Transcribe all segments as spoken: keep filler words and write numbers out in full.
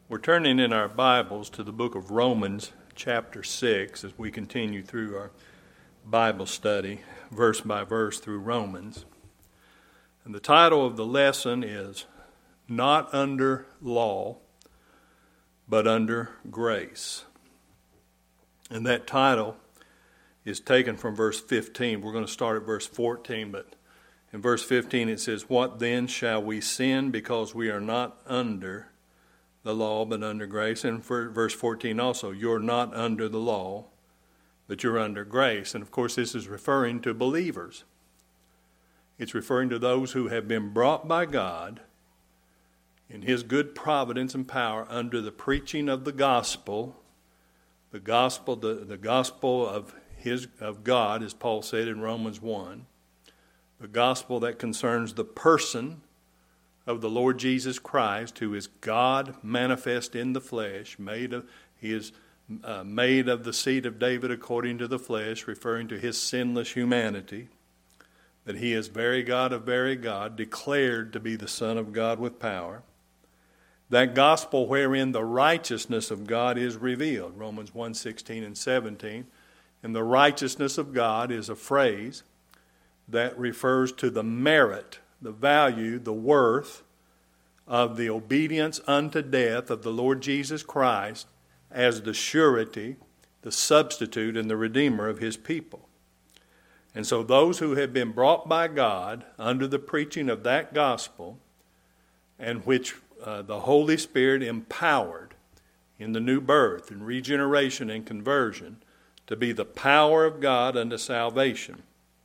We're turning in our Bibles to the book of Romans, chapter six, as we continue through our Bible study, verse by verse through Romans. And the title of the lesson is Not Under Law, but Under Grace. And that title is taken from verse fifteen. We're going to start at verse fourteen, but in verse fifteen it says, "What then shall we sin because we are not under the law but under grace?" And for verse fourteen also, "You're not under the law, but you're under grace." And of course this is referring to believers. It's referring to those who have been brought by God in His good providence and power under the preaching of the gospel, the gospel, the, the gospel of His of God, as Paul said in Romans one, the gospel that concerns the person of the Lord Jesus Christ, who is God manifest in the flesh, made of, He is uh, made of the seed of David according to the flesh, referring to His sinless humanity, that He is very God of very God, declared to be the Son of God with power. That gospel wherein the righteousness of God is revealed, Romans one sixteen and seventeen. And the righteousness of God is a phrase that refers to the merit, the value, the worth of the obedience unto death of the Lord Jesus Christ as the surety, the substitute, and the redeemer of His people. And so those who have been brought by God under the preaching of that gospel, and which uh, the Holy Spirit empowered in the new birth and regeneration and conversion to be the power of God unto salvation,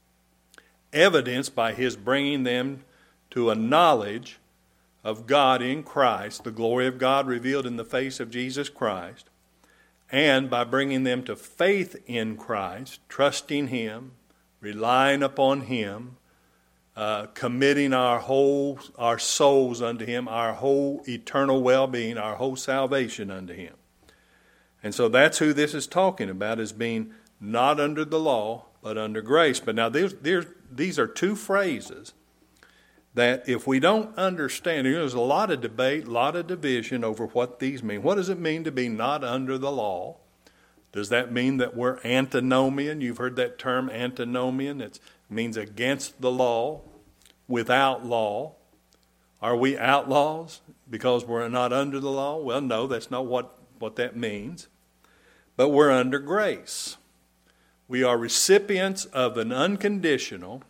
evidenced by His bringing them to a knowledge of God in Christ, the glory of God revealed in the face of Jesus Christ, and by bringing them to faith in Christ, trusting Him, relying upon Him, uh, committing our whole, our souls unto Him, our whole eternal well-being, our whole salvation unto Him. And so that's who this is talking about, as being not under the law, but under grace. But now there's, there's, these are two phrases that if we don't understand, there's a lot of debate, a lot of division over what these mean. What does it mean to be not under the law? Does that mean that we're antinomian? You've heard that term, antinomian. It means against the law, without law. Are we outlaws because we're not under the law? Well, no, that's not what, what that means. But we're under grace. We are recipients of an unconditional,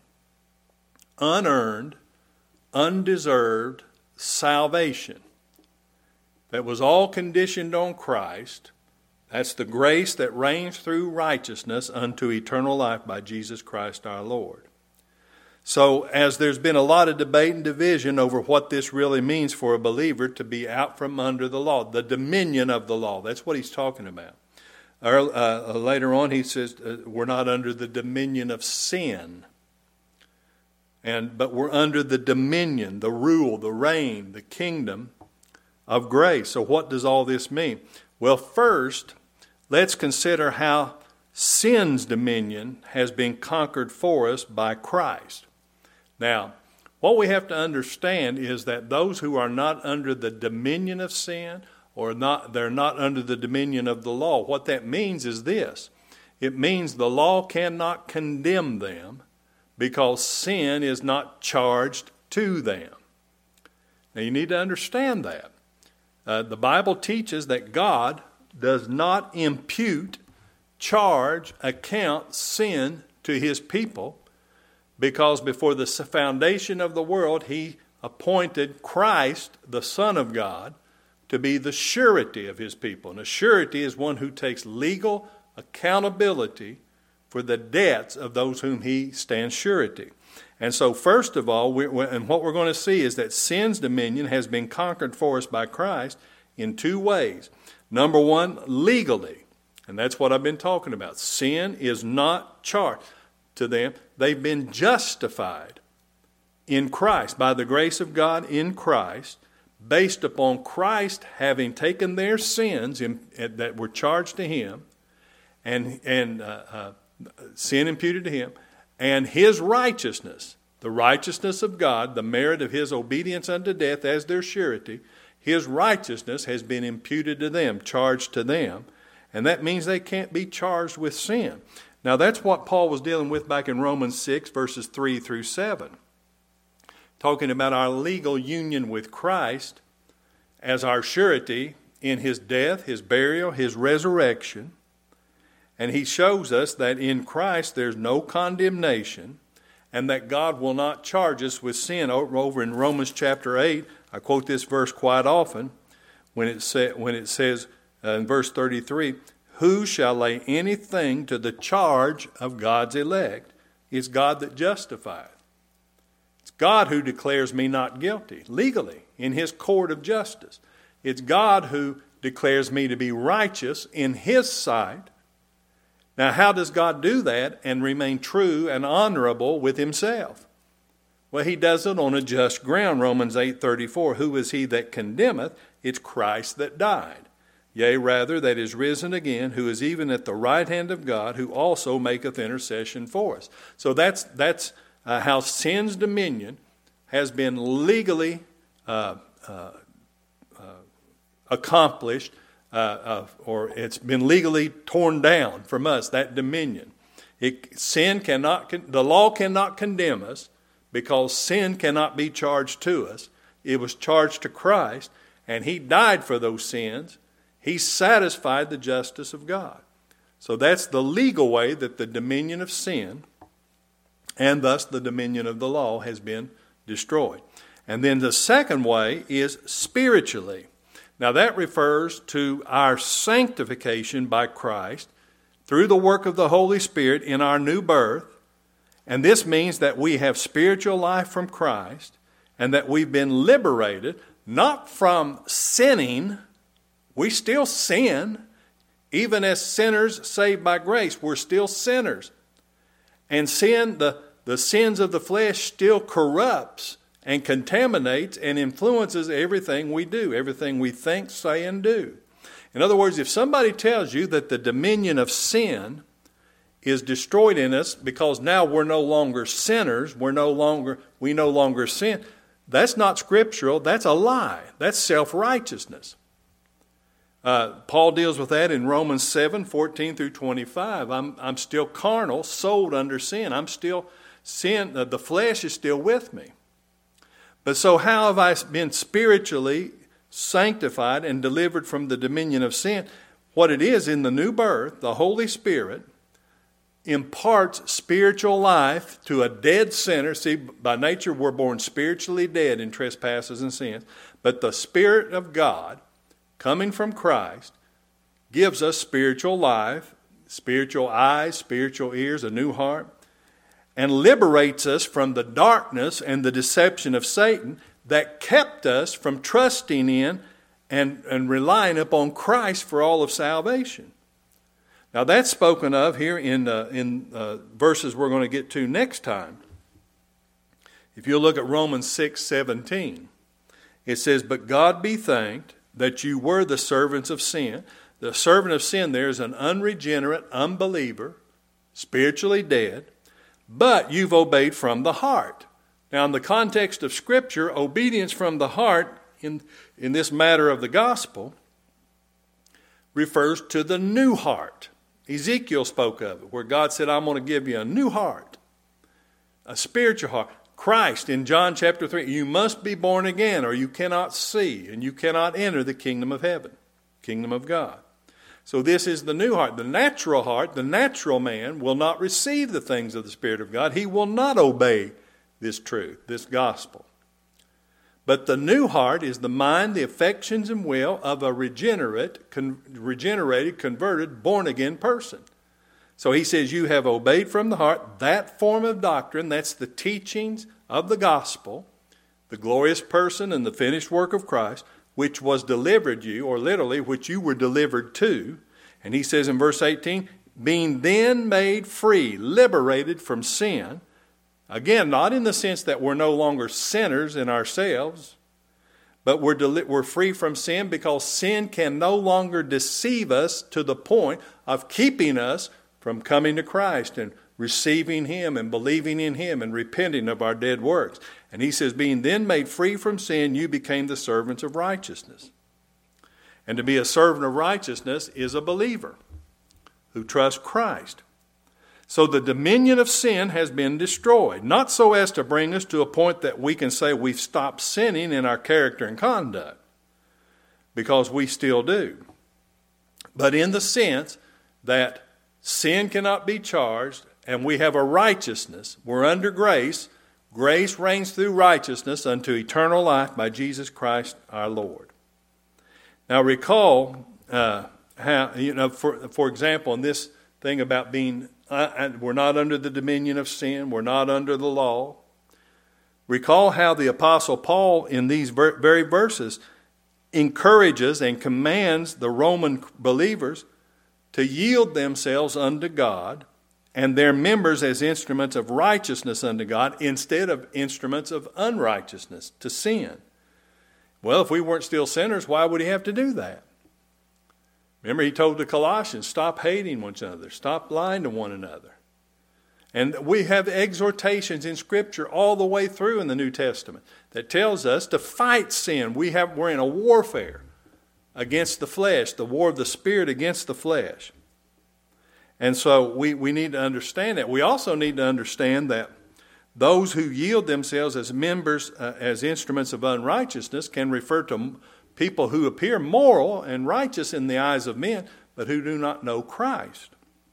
unearned, undeserved salvation that was all conditioned on Christ. That's the grace that reigns through righteousness unto eternal life by Jesus Christ our Lord. So as there's been a lot of debate and division over what this really means for a believer to be out from under the law, the dominion of the law, that's what he's talking about. Or, uh, later on he says uh, we're not under the dominion of sin. And, but we're under the dominion, the rule, the reign, the kingdom of grace. So what does all this mean? Well, first, let's consider how sin's dominion has been conquered for us by Christ. Now, what we have to understand is that those who are not under the dominion of sin, or not, they're not under the dominion of the law, what that means is this. It means the law cannot condemn them, because sin is not charged to them. Now you need to understand that. Uh, the Bible teaches that God does not impute, charge, account sin to His people, because before the foundation of the world He appointed Christ, the Son of God, to be the surety of His people. And a surety is one who takes legal accountability for the debts of those whom He stands surety. And so first of all, we, and what we're going to see is that sin's dominion has been conquered for us by Christ in two ways. Number one, legally. And that's what I've been talking about. Sin is not charged to them. They've been justified in Christ, by the grace of God in Christ, based upon Christ having taken their sins in, that were charged to Him, and, and uh, uh, sin imputed to Him, and His righteousness, the righteousness of God, the merit of His obedience unto death as their surety, His righteousness has been imputed to them, charged to them. And that means they can't be charged with sin. Now that's what Paul was dealing with back in Romans six, verses three through seven. Talking about our legal union with Christ as our surety in his death, his burial, his resurrection. And he shows us that in Christ there's no condemnation and that God will not charge us with sin. Over in Romans chapter eight, I quote this verse quite often when it, say, when it says uh, in verse thirty-three, who shall lay anything to the charge of God's elect? It's God that justifieth. It's God who declares me not guilty, legally, in his court of justice. It's God who declares me to be righteous in his sight. Now, how does God do that and remain true and honorable with himself? Well, he does it on a just ground. Romans eight thirty-four, who is he that condemneth? It's Christ that died. Yea, rather, that is risen again, who is even at the right hand of God, who also maketh intercession for us. So that's that's uh, how sin's dominion has been legally uh, uh, uh, accomplished, uh, uh, or it's been legally torn down from us, that dominion. It, sin cannot, the law cannot condemn us because sin cannot be charged to us. It was charged to Christ, and he died for those sins. He satisfied the justice of God. So that's the legal way that the dominion of sin and thus the dominion of the law has been destroyed. And then the second way is spiritually. Now that refers to our sanctification by Christ through the work of the Holy Spirit in our new birth. And this means that we have spiritual life from Christ and that we've been liberated not from sinning. We still sin. Even as sinners saved by grace, we're still sinners. And sin, the, the sins of the flesh still corrupts and contaminates and influences everything we do, everything we think, say, and do. In other words, if somebody tells you that the dominion of sin is destroyed in us because now we're no longer sinners, we're no longer, we no longer sin, that's not scriptural, that's a lie. That's self-righteousness. Uh, Paul deals with that in Romans seven, fourteen through twenty-five. I'm, I'm still carnal, sold under sin. I'm still sin, uh, the flesh is still with me. But so how have I been spiritually sanctified and delivered from the dominion of sin? What it is, in the new birth, the Holy Spirit imparts spiritual life to a dead sinner. See, by nature we're born spiritually dead in trespasses and sins. But the Spirit of God, coming from Christ, gives us spiritual life, spiritual eyes, spiritual ears, a new heart, and liberates us from the darkness and the deception of Satan that kept us from trusting in and, and relying upon Christ for all of salvation. Now that's spoken of here in, uh, in uh, verses we're going to get to next time. If you look at Romans six seventeen, it says, but God be thanked that you were the servants of sin. The servant of sin there is an unregenerate unbeliever, spiritually dead, but you've obeyed from the heart. Now, in the context of Scripture, obedience from the heart in, in this matter of the gospel refers to the new heart. Ezekiel spoke of it, where God said, I'm going to give you a new heart, a spiritual heart. Christ in John chapter three, you must be born again or you cannot see and you cannot enter the kingdom of heaven, kingdom of God. So this is the new heart. The natural heart, the natural man will not receive the things of the Spirit of God. He will not obey this truth, this gospel. But the new heart is the mind, the affections and will of a regenerate, con- regenerated, converted, born-again person. So he says you have obeyed from the heart that form of doctrine, that's the teachings of the gospel, the glorious person and the finished work of Christ, which was delivered you, or literally, which you were delivered to. And he says in verse eighteen, being then made free, liberated from sin. Again, not in the sense that we're no longer sinners in ourselves, but we're, deli- we're free from sin because sin can no longer deceive us to the point of keeping us from coming to Christ and receiving him and believing in him and repenting of our dead works. And he says, being then made free from sin, you became the servants of righteousness. And to be a servant of righteousness is a believer who trusts Christ. So the dominion of sin has been destroyed, not so as to bring us to a point that we can say we've stopped sinning in our character and conduct, because we still do, but in the sense that sin cannot be charged and we have a righteousness. We're under grace. Grace reigns through righteousness unto eternal life by Jesus Christ our Lord. Now recall uh, how, you know, for, for example, in this thing about being, uh, we're not under the dominion of sin, we're not under the law. Recall how the Apostle Paul in these very verses encourages and commands the Roman believers to yield themselves unto God and their members as instruments of righteousness unto God instead of instruments of unrighteousness, to sin. Well, if we weren't still sinners, why would he have to do that? Remember, he told the Colossians, stop hating one another, stop lying to one another. And we have exhortations in Scripture all the way through in the New Testament that tells us to fight sin. We have, we're in a warfare against the flesh, the war of the Spirit against the flesh. And so we, we need to understand that. We also need to understand that those who yield themselves as members, uh, as instruments of unrighteousness, can refer to people who appear moral and righteous in the eyes of men, but who do not know Christ.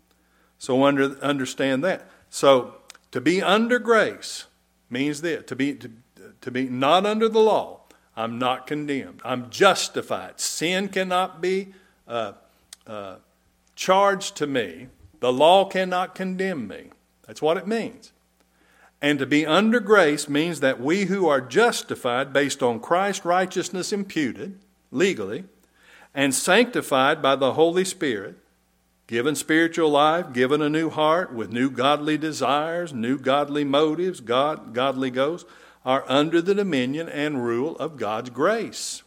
So under, understand that. So to be under grace means this, to be, to, to be not under the law. I'm not condemned. I'm justified. Sin cannot be uh, uh, charged to me. The law cannot condemn me. That's what it means. And to be under grace means that we who are justified based on Christ's righteousness imputed legally and sanctified by the Holy Spirit, given spiritual life, given a new heart with new godly desires, new godly motives, God, godly goals, are under the dominion and rule of God's grace.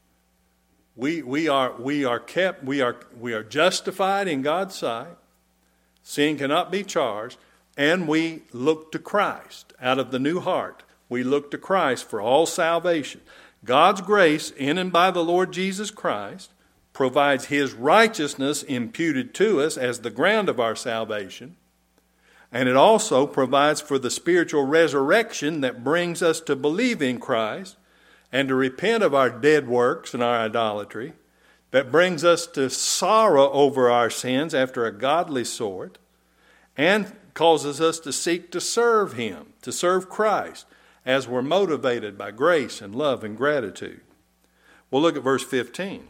We, we are, we are kept, we are, we are justified in God's sight. Sin cannot be charged, and we look to Christ. Out of the new heart, we look to Christ for all salvation. God's grace in and by the Lord Jesus Christ provides his righteousness imputed to us as the ground of our salvation. And it also provides for the spiritual resurrection that brings us to believe in Christ and to repent of our dead works and our idolatry, that brings us to sorrow over our sins after a godly sort, and causes us to seek to serve him, to serve Christ, as we're motivated by grace and love and gratitude. Well, look at verse fifteen.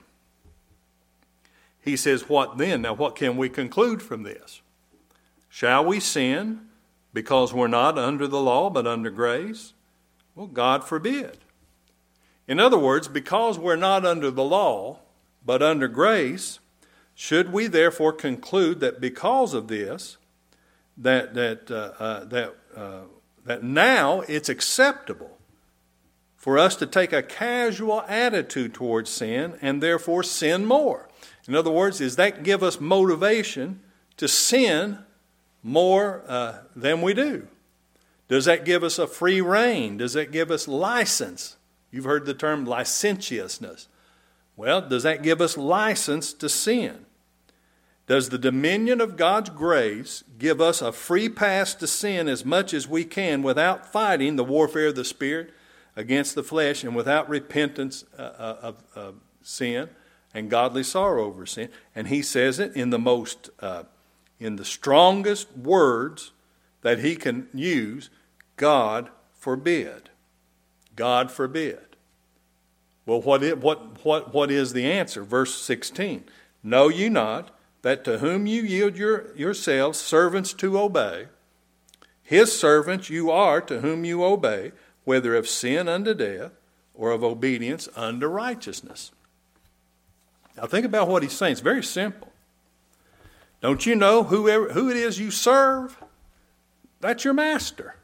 He says, what then? Now, what can we conclude from this? Shall we sin because we're not under the law but under grace? Well, God forbid. In other words, because we're not under the law but under grace, should we therefore conclude that because of this, that that uh, uh, that uh, that now it's acceptable for us to take a casual attitude towards sin and therefore sin more? In other words, does that give us motivation to sin more uh, than we do? Does that give us a free rein? Does that give us license? You've heard the term licentiousness. Well, does that give us license to sin? Does the dominion of God's grace give us a free pass to sin as much as we can without fighting the warfare of the Spirit against the flesh and without repentance uh, of, of sin and godly sorrow over sin? And he says it in the most, uh, in the strongest words that he can use, God forbid. God forbid. Well, what is, what, what, what is the answer? Verse sixteen. Know ye not that to whom you yield your, yourselves servants to obey, his servants you are to whom you obey, whether of sin unto death or of obedience unto righteousness. Now think about what he's saying. It's very simple. Don't you know whoever, who it is you serve? That's your master.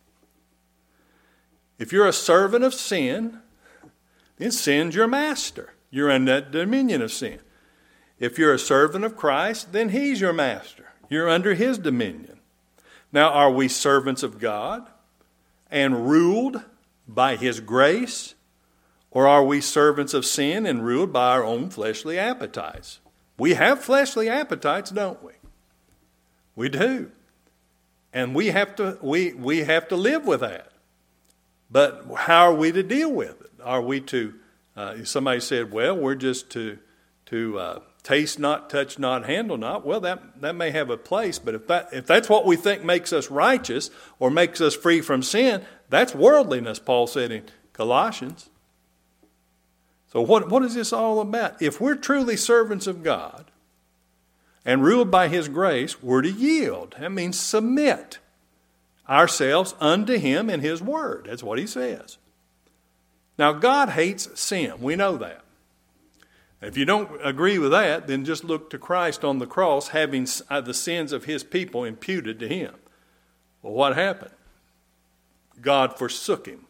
If you're a servant of sin, then sin's your master. You're in that dominion of sin. If you're a servant of Christ, then he's your master. You're under his dominion. Now, are we servants of God and ruled by His grace? Or are we servants of sin and ruled by our own fleshly appetites? We have fleshly appetites, don't we? We do. And we have to we, we have to live with that. But how are we to deal with it? Are we to, uh, somebody said, well, we're just to, to uh, taste not, touch not, handle not. Well, that, that may have a place, but if that if that's what we think makes us righteous or makes us free from sin, that's worldliness, Paul said in Colossians. So what, what is this all about? If we're truly servants of God and ruled by His grace, we're to yield. That means submit ourselves unto Him and His Word. That's what He says. Now, God hates sin. We know that. If you don't agree with that, then just look to Christ on the cross having the sins of His people imputed to Him. Well, what happened? God forsook Him.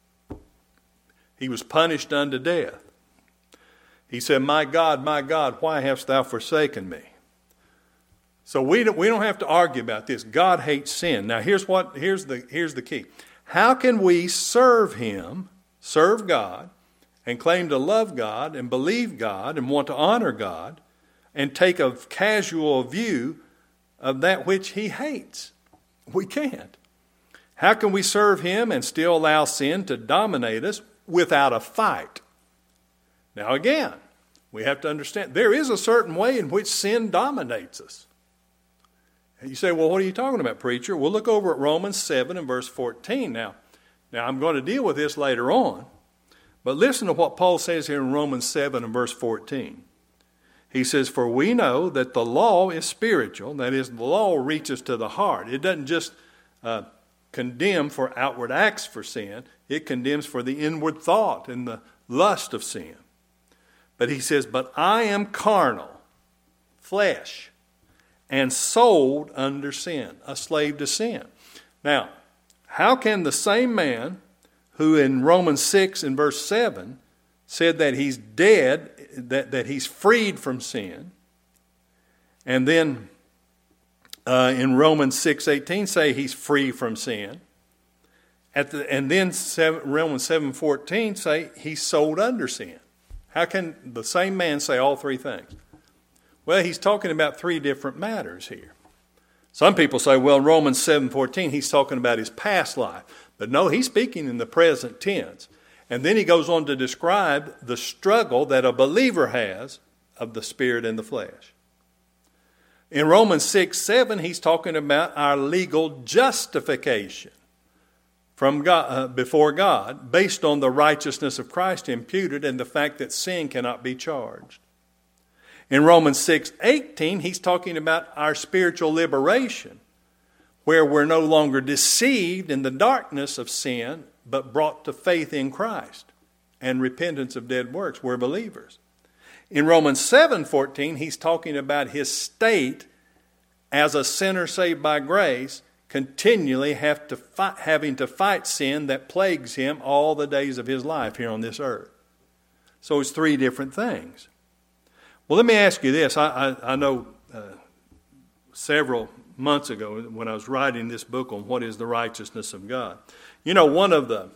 He was punished unto death. He said, my God, my God, why hast thou forsaken me? So we don't, we don't have to argue about this. God hates sin. Now here's what here's the here's the key. How can we serve Him, serve God, and claim to love God and believe God and want to honor God and take a casual view of that which He hates? We can't. How can we serve Him and still allow sin to dominate us without a fight? Now again, we have to understand there is a certain way in which sin dominates us. You say, well, what are you talking about, preacher? We'll look over at Romans seven and verse fourteen. Now, now I'm going to deal with this later on, but listen to what Paul says here in Romans seven and verse fourteen. He says, for we know that the law is spiritual. That is, the law reaches to the heart. It doesn't just uh, condemn for outward acts for sin. It condemns for the inward thought and the lust of sin. But he says, but I am carnal, flesh, and sold under sin, a slave to sin. Now, how can the same man who in Romans six and verse seven said that he's dead, that, that he's freed from sin, and then uh, in Romans six eighteen say he's free from sin, at the, and then seven, Romans seven fourteen say he's sold under sin? How can the same man say all three things? Well, he's talking about three different matters here. Some people say, well, in Romans seven fourteen, he's talking about his past life. But no, he's speaking in the present tense. And then he goes on to describe the struggle that a believer has of the spirit and the flesh. In Romans six seven, he's talking about our legal justification from God, uh, before God, based on the righteousness of Christ imputed and the fact that sin cannot be charged. In Romans six eighteen, he's talking about our spiritual liberation, where we're no longer deceived in the darkness of sin, but brought to faith in Christ and repentance of dead works. We're believers. In Romans seven fourteen, he's talking about his state as a sinner saved by grace, continually have to fight, having to fight sin that plagues him all the days of his life here on this earth. So it's three different things. Well, let me ask you this. I, I, I know uh, several months ago when I was writing this book on what is the righteousness of God, you know, one of the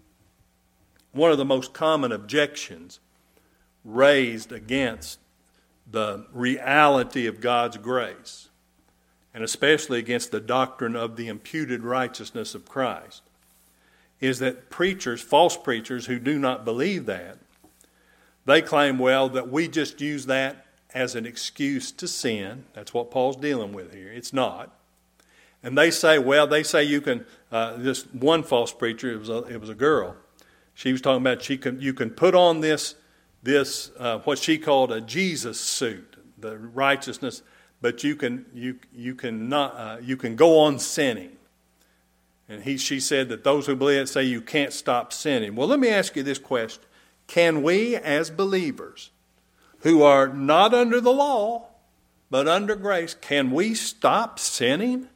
one of the most common objections raised against the reality of God's grace, and especially against the doctrine of the imputed righteousness of Christ, is that preachers, false preachers who do not believe that, they claim, well, that we just use that as an excuse to sin. That's what Paul's dealing with here. It's not. And they say, well, they say you can, uh, this one false preacher, it was a, it was a girl. She was talking about she can, you can put on this, this uh, what she called a Jesus suit, the righteousness, but you can you you can not uh, you can go on sinning. And he she said that those who believe it say you can't stop sinning. Well, let me ask you this question. Can we as believers who are not under the law but under grace, can we stop sinning?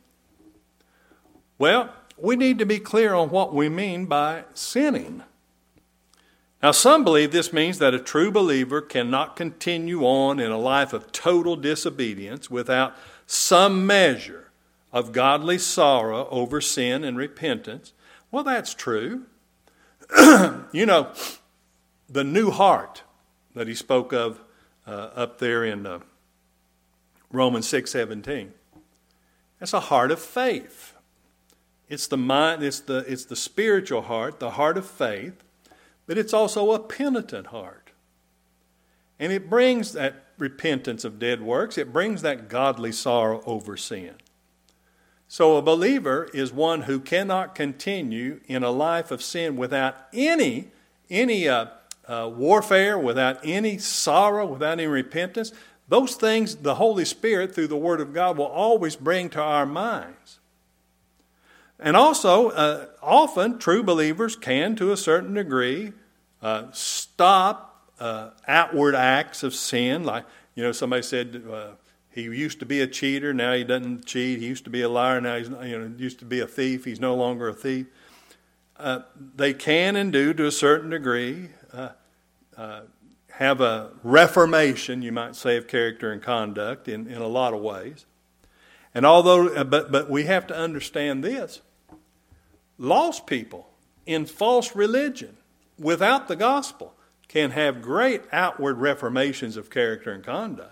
Well, we need to be clear on what we mean by sinning. Now, some believe this means that a true believer cannot continue on in a life of total disobedience without some measure of godly sorrow over sin and repentance. Well, that's true. You know, the new heart that he spoke of uh, up there in uh, Romans six seventeen. That's a heart of faith. It's the mind, it's the it's the spiritual heart, the heart of faith, but it's also a penitent heart. And it brings that repentance of dead works. It brings that godly sorrow over sin. So a believer is one who cannot continue in a life of sin without any any uh, uh, warfare, without any sorrow, without any repentance. Those things the Holy Spirit, through the Word of God, will always bring to our minds. And also, uh, often true believers can, to a certain degree, uh, stop uh, outward acts of sin. Like, you know, somebody said uh, he used to be a cheater, now he doesn't cheat. He used to be a liar, now he's you know used to be a thief. He's no longer a thief. Uh, they can and do, to a certain degree, uh, uh, have a reformation, you might say, of character and conduct in, in a lot of ways. And although, but but we have to understand this: lost people in false religion, without the gospel, can have great outward reformations of character and conduct.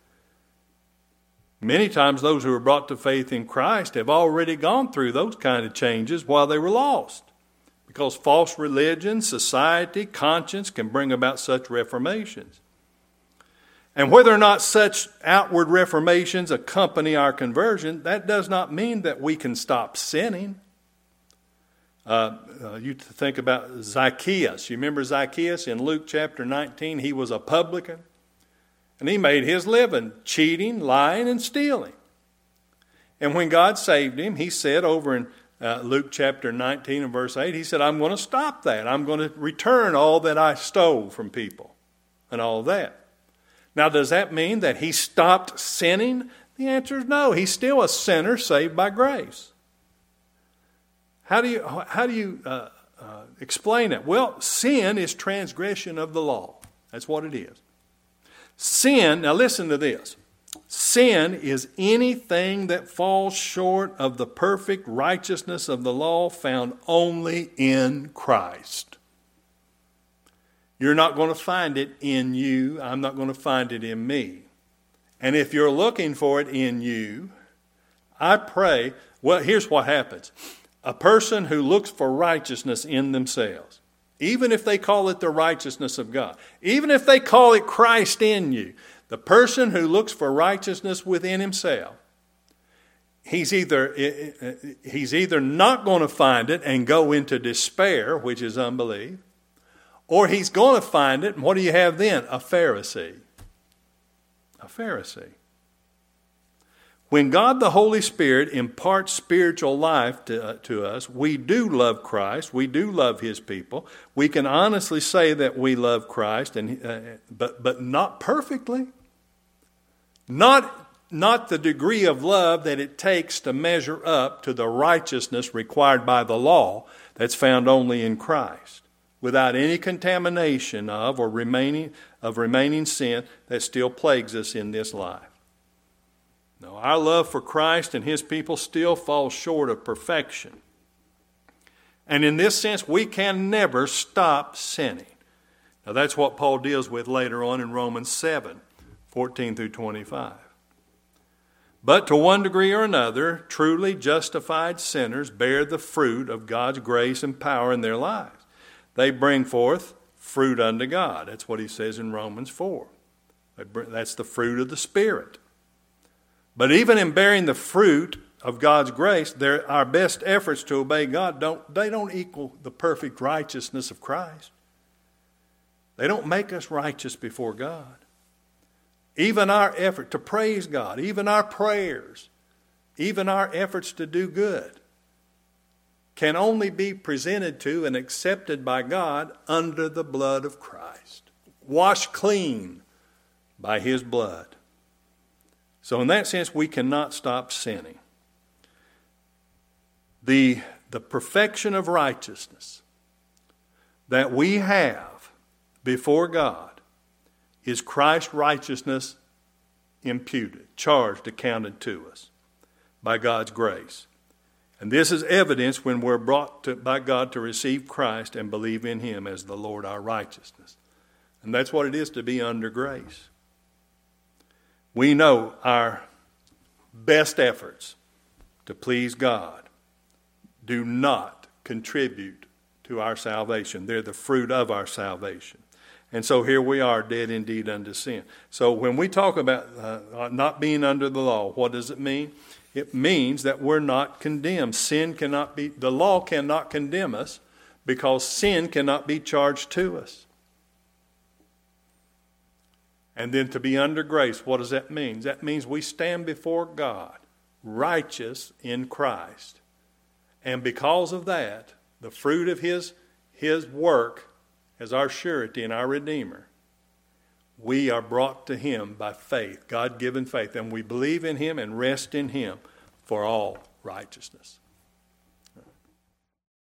Many times those who are brought to faith in Christ have already gone through those kind of changes while they were lost. Because false religion, society, conscience can bring about such reformations. And whether or not such outward reformations accompany our conversion, that does not mean that we can stop sinning. Uh, uh, you think about Zacchaeus. You remember Zacchaeus in Luke chapter nineteen? He was a publican. And he made his living cheating, lying, and stealing. And when God saved him, he said over in uh, Luke chapter nineteen and verse eight, he said, I'm going to stop that. I'm going to return all that I stole from people and all that. Now, does that mean that he stopped sinning? The answer is no. He's still a sinner saved by grace. How do you, how do you uh, uh, explain it? Well, sin is transgression of the law. That's what it is. Sin, now listen to this. Sin is anything that falls short of the perfect righteousness of the law found only in Christ. You're not going to find it in you. I'm not going to find it in me. And if you're looking for it in you, I pray, well, here's what happens. A person who looks for righteousness in themselves, even if they call it the righteousness of God, even if they call it Christ in you, the person who looks for righteousness within himself, he's either, he's either not going to find it and go into despair, which is unbelief, or he's going to find it, and what do you have then? A Pharisee. A Pharisee. When God the Holy Spirit imparts spiritual life to, uh, to us, we do love Christ. We do love His people. We can honestly say that we love Christ, and uh, but but not perfectly. Not, not the degree of love that it takes to measure up to the righteousness required by the law that's found only in Christ, without any contamination of or remaining of remaining sin that still plagues us in this life. No, our love for Christ and His people still falls short of perfection. And in this sense, we can never stop sinning. Now that's what Paul deals with later on in Romans seven, fourteen through twenty-five. But to one degree or another, truly justified sinners bear the fruit of God's grace and power in their lives. They bring forth fruit unto God. That's what he says in Romans four. That's the fruit of the Spirit. But even in bearing the fruit of God's grace, our best efforts to obey God, don't they don't equal the perfect righteousness of Christ. They don't make us righteous before God. Even our effort to praise God, even our prayers, even our efforts to do good can only be presented to and accepted by God under the blood of Christ, washed clean by His blood. So in that sense, we cannot stop sinning. The, the perfection of righteousness that we have before God is Christ's righteousness imputed, charged, accounted to us. by God's grace. And this is evidence when we're brought to, by God to receive Christ and believe in him as the Lord our righteousness. And that's what it is to be under grace. We know our best efforts to please God do not contribute to our salvation. They're the fruit of our salvation. And so here we are, dead indeed unto sin. So when we talk about uh, not being under the law, what does it mean? It means that we're not condemned. Sin cannot be, the law cannot condemn us because sin cannot be charged to us. And then to be under grace, what does that mean? That means we stand before God, righteous in Christ. And because of that, the fruit of his, his work as our surety and our Redeemer, we are brought to him by faith, God-given faith. And we believe in him and rest in him for all righteousness.